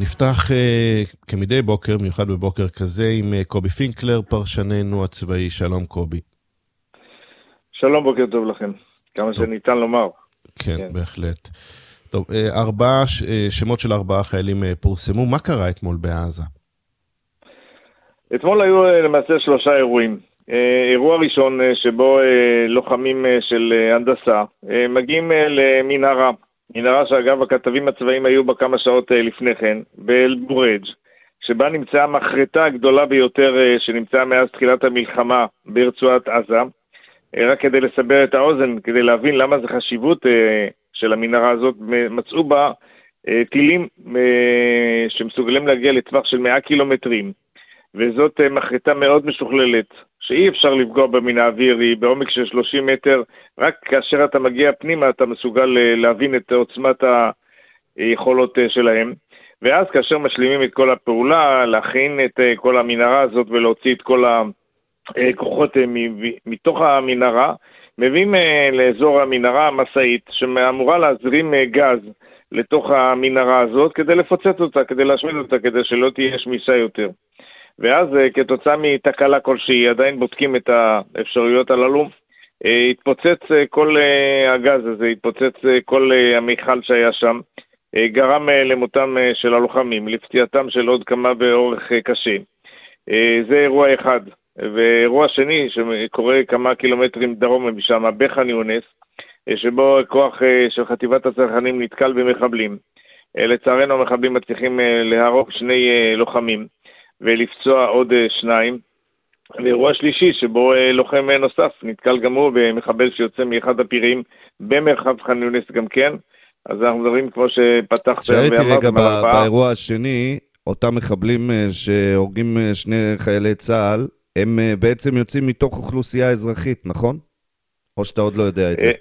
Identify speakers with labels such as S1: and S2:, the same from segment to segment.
S1: נפתח כמדי בוקר, מיוחד בבוקר כזה, עם קובי פינקלר, פרשננו הצבאי. שלום קובי.
S2: שלום, בוקר טוב לכם. כמה שניתן לומר.
S1: כן, בהחלט. טוב, שמות של 4 חיילים פורסמו. מה קרה אתמול בעזה?
S2: אתמול היו למעשה 3 אירועים. אירוע ראשון שבו לוחמים של הנדסה מגיעים למנהרה. מנהרה שאגב הכתבים הצבאיים היו בה כמה שעות לפני כן, באל-בורג', שבה נמצאה מחרטה הגדולה ביותר שנמצאה מאז תחילת המלחמה ברצועת עזה. רק כדי לסבר את האוזן, כדי להבין למה זה חשיבות של המנהרה הזאת, מצאו בה טילים שמסוגלים להגיע לטווח של 100 קילומטרים, וזאת מחרטה מאוד משוכללת, שאי אפשר לפגוע בה מן האוויר, היא בעומק של 30 מטר, רק כאשר אתה מגיע פנימה אתה מסוגל להבין את עוצמת היכולות שלהם, ואז כאשר משלימים את כל הפעולה, להכין את כל המנהרה הזאת ולהוציא את כל הכוחות מתוך המנהרה, מביאים לאזור המנהרה מסעית שאמורה להזרים גז לתוך המנהרה הזאת כדי לפוצץ אותה, כדי להשמיד אותה, כדי שלא תהיה שמיסה יותר. ואז כתוצאה מתקלה כלשהי, עדיין בודקים את האפשרויות הללו, התפוצץ כל הגז הזה, התפוצץ כל המיכל שהיה שם, גרם למותם של הלוחמים, לפציעתם של עוד כמה באורך קשה. זה אירוע אחד. ואירוע שני שקורה כמה קילומטרים דרום משם, בח'אן יונס, שבו כוח של חטיבת הצנחנים נתקל במחבלים. לצערנו המחבלים מצליחים להרוג 2 לוחמים ולפצוע עוד 2. ואירוע שלישי שבו לוחם נוסף נתקל גם הוא במחבל שיוצא מאחד הפירים במרחב ח'אן יונס גם כן. אז אנחנו מדברים כמו שפתחת
S3: שהייתי רגע באירוע השני, אותם מחבלים שהורגים 2 חיילי צה"ל, הם בעצם יוצאים מתוך אוכלוסייה אזרחית, נכון? או שאתה עוד לא יודע את זה?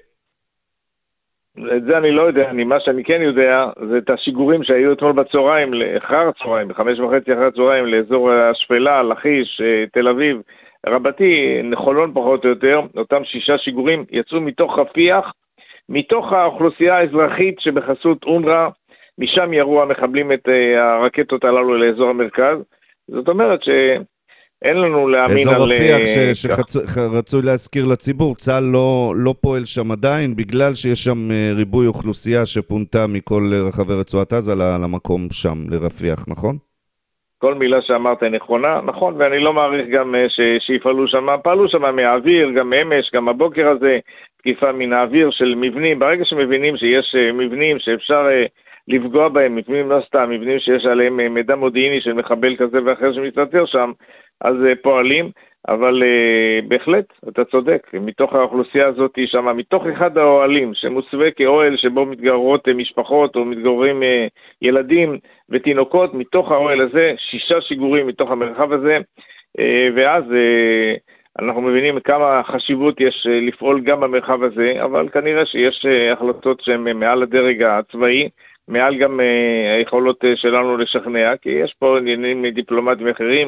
S2: את זה אני לא יודע, מה שאני כן יודע, זה את השיגורים שהיו אתמול בצהריים, אחר הצהריים, ב5:30 אחר הצהריים, לאזור השפלה, לחיש, תל אביב, רבתי, חולון פחות או יותר, אותם 6 שיגורים יצאו מתוך רפיח, מתוך האוכלוסייה האזרחית שבחסות אונר"א, משם ירו המחבלים את הרקטות הללו לאזור המרכז. זאת אומרת אין לנו להאמין על...
S3: אזור רפיח שרצוי להזכיר לציבור, צה"ל לא פועל שם עדיין, בגלל שיש שם ריבוי אוכלוסייה שפונתה מכל רחבי רצועת עזה למקום שם, לרפיח, נכון?
S2: כל מילה שאמרת נכונה, נכון, ואני לא מעריך גם שיפעלו שם, פעלו שם מהאוויר, גם אמש, גם הבוקר הזה, תקיפה מן האוויר של מבנים, ברגע שמבינים שיש מבנים שאפשר לפגוע בהם, מבנים לא סתם, מבנים שיש עליהם מידע מודיעיני של מחבל כזה ואחר שמסתתר שם, אז פועלים, אבל בהחלט, אתה צודק, מתוך האוכלוסייה הזאת שם, מתוך אחד האוהלים שמוסווה כאוהל שבו מתגוררות משפחות או מתגוררים ילדים ותינוקות, מתוך האוהל הזה 6 שיגורים מתוך המרחב הזה, ואז אנחנו מבינים כמה חשיבות יש לפעול גם במרחב הזה, אבל כנראה שיש החלטות שהן מעל הדרג הצבאי, מעל גם היכולות שלנו לשכנע, כי יש פה עניינים דיפלומטיים אחרים.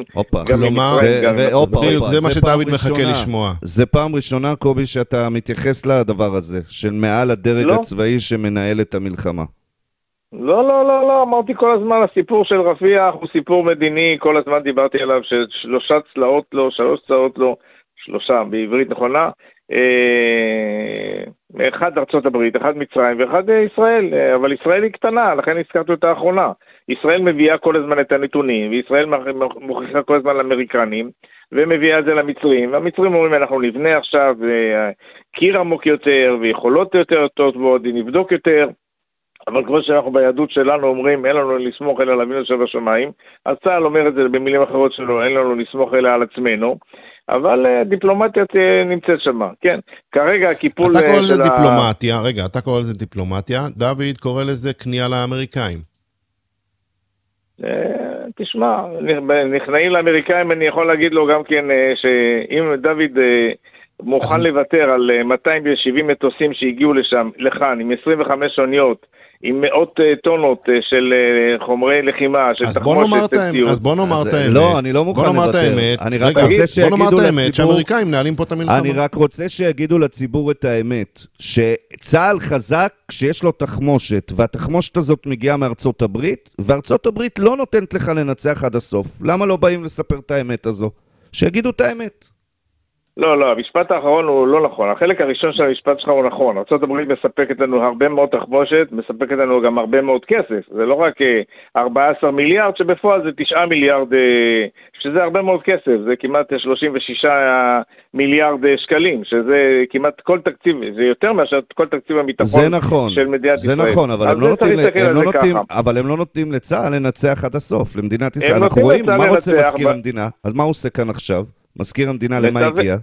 S1: זה מה שדוד מחכה לשמוע.
S3: זה פעם ראשונה, קובי, שאתה מתייחס לדבר הזה, של מעל הדרג הצבאי שמנהל את המלחמה.
S2: לא, אמרתי כל הזמן, הסיפור של רפיח הוא סיפור מדיני, כל הזמן דיברתי עליו, 3 צלעות לו, 3 צלעות לו, 3 בעברית נכונה, אחד ארצות הברית, אחד מצרים ואחד ישראל, אבל ישראל היא קטנה, לכן הזכרתי אותה האחרונה. ישראל מביאה כל הזמן את הנתונים, וישראל מוכיחה כל הזמן לאמריקנים, ומביאה את זה למצרים, והמצרים אומרים אנחנו נבנה עכשיו קיר עמוק יותר, ויכולות יותר טובות, נבדוק יותר, אבל כמו שאנחנו ביהדות שלנו אומרים, אין לנו לסמוך אלא על אבינו שבשמיים, אז צה"ל אומר את זה במילים אחרות שלו, אין לנו לסמוך אלא על עצמנו, אבל דיפלומטיה נמצאת שם, כן. כרגע הקיפול
S1: אתה קורא לזה דיפלומטיה, רגע, אתה קורא לזה דיפלומטיה, דוד קורא לזה כניעה לאמריקאים.
S2: תשמע, נכנעים לאמריקאים, אני יכול להגיד לו גם כן, שאם דוד מוכן לוותר על 270 מטוסים שהגיעו לכאן, עם 25 אוניות, עם מאות טונות של חומרי לחימה, של תחמושת ציוד.
S1: אז בוא נאמר את האמת.
S3: לא, אני לא מוכן לוותר. אני רק רוצה שיגידו לציבור,
S1: שהאמריקאים נעלים פה את המלחמה.
S3: אני רק רוצה שיגידו לציבור את האמת, שצה"ל חזק כשיש לו תחמושת, והתחמושת הזאת מגיעה מארצות הברית, וארצות הברית לא נותנת לך לנצח עד הסוף. למה לא באים לספר את האמת הזו? שיגידו את האמת.
S2: לא, המשפט האחרון הוא לא נכון. החלק הראשון של המשפט שלך הוא נכון. ארצות הברית מספקת לנו הרבה מאוד תחמושת, מספקת לנו גם הרבה מאוד כסף. זה לא רק 14 מיליארד, שבפועל זה 9 מיליארד, שזה הרבה מאוד כסף. זה כמעט 36 מיליארד שקלים, שזה כמעט כל תקציב, זה יותר מאשר כל תקציב הביטחון של מדינת ישראל.
S3: זה נכון, אבל הם לא נותנים לצה"ל לנצח עד הסוף, למדינת ישראל. אנחנו רואים מה רוצה מזכיר המדינה. אז מה הוא עושה כאן עכשיו? מזכיר המדינה למה הגיע?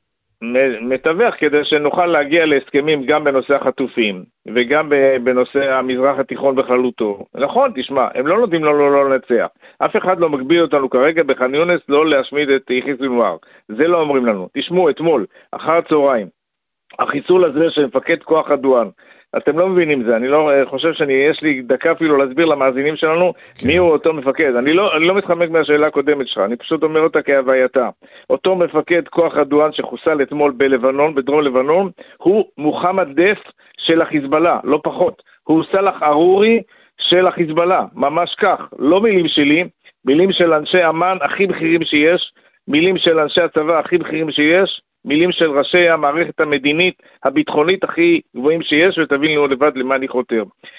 S2: מתווך כדי שנוכל להגיע להסכמים גם בנושא החטופים וגם בנושא המזרח התיכון בכללותו. נכון, תשמע, הם לא נותנים לא לנצח. אף אחד לא מגביל אותנו כרגע בח'אן יונס לא להשמיד את יחיא סנוואר. זה לא אומרים לנו. תשמעו, אתמול, אחר הצהריים, החיסול הזה של מפקד כוח הדואן, אתם לא מבינים זה, אני לא חושב יש לי דקה אפילו להסביר למאזינים שלנו מי הוא אותו מפקד. אני לא מתחמק מהשאלה הקודמת שלך, אני פשוט אומר אותה כהווייתה. אותו מפקד כוח הדואן שחוסל אתמול בלבנון, בדרום לבנון, הוא מוחמד דף של החיזבאללה, לא פחות. הוא סלח ארורי של החיזבאללה, ממש כך. לא מילים שלי, מילים של אנשי אמן הכי בכירים שיש, מילים של אנשי הצבא הכי בכירים שיש, מילים של ראשי המערכת המדינית, הביטחונית הכי גבוהים שיש, ותבינו לבד למה אני חותר.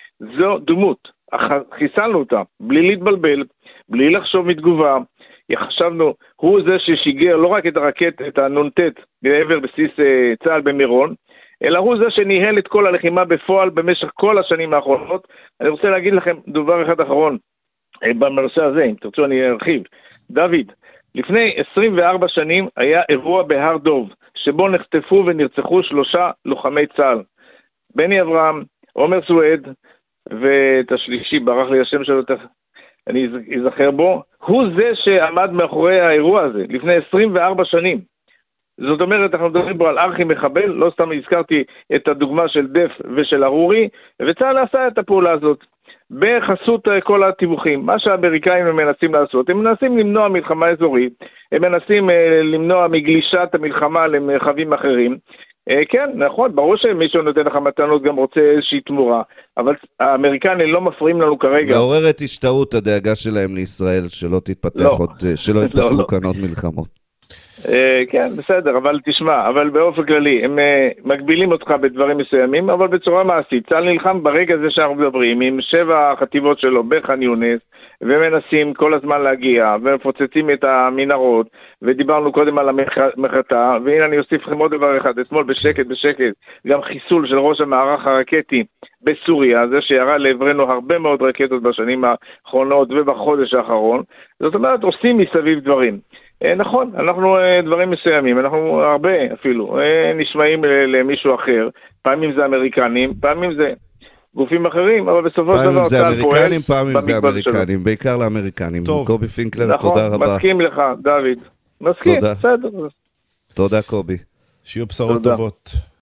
S2: זו דמות, חיסלנו אותה, בלי להתבלבל, בלי לחשוב מתגובה, חשבנו, הוא זה ששיגר לא רק את הרקט, את הנונטט, בעבר בסיס צה"ל במירון, אלא הוא זה שניהל את כל הלחימה בפועל במשך כל השנים האחרונות. אני רוצה להגיד לכם דבר אחד אחרון, בנושא הזה, אם תרצו אני ארחיב. דוד, לפני 24 שנים היה אירוע בהר דוב, שבו נחטפו ונרצחו 3 לוחמי צה"ל. בני אברהם, עומר סואד, ואת השלישי, ברח לי השם שלו, אני אזכר בו, הוא זה שעמד מאחורי האירוע הזה, לפני 24 שנים. זאת אומרת, אנחנו מדברים בו על ארכי מחבל, לא סתם הזכרתי את הדוגמה של דף ושל ארורי, וצה"ל עשה את הפעולה הזאת. בחסות כל התיווכים, מה שהאמריקאים הם מנסים לעשות, הם מנסים למנוע מלחמה אזורית, הם מנסים למנוע מגלישת המלחמה למרחבים אחרים. כן, נכון, ברור שמישהו נותן לך מתנות גם רוצה איזושהי תמורה, אבל האמריקאים לא מפריעים לנו כרגע.
S3: מעוררת השתאות הדאגה שלהם לישראל, שלא תתפתח עוד, שלא יתפתחו כאן עוד מלחמות.
S2: כן, בסדר, אבל תשמע, אבל באופן כללי, הם מגבילים אותך בדברים מסוימים, אבל בצורה מעשית. צה"ל נלחם ברגע זה שאנחנו מדברים, עם 7 החטיבות שלו בח'אן יונס, ומנסים כל הזמן להגיע, ומפוצצים את המנהרות, ודיברנו קודם על המחתה, והנה אני אוסיף לכם עוד דבר אחד, אתמול בשקט, גם חיסול של ראש המערך הרקטי בסוריה, זה שירה לעברנו הרבה מאוד רקטות בשנים האחרונות ובחודש האחרון, זאת אומרת, עושים מסביב דברים. נכון, אנחנו דברים מסוימים, אנחנו הרבה אפילו, נשמעים למישהו אחר, פעמים זה אמריקנים, פעמים זה גופים אחרים, אבל בסופו של דבר
S3: פעמים זה אמריקנים, פעמים זה אמריקנים, בעיקר לאמריקנים. קובי פינקלר, תודה רבה.
S2: נכון, מסכים לך, דוד. מסכים, בסדר.
S3: תודה קובי.
S1: שיהיו בשורות טובות.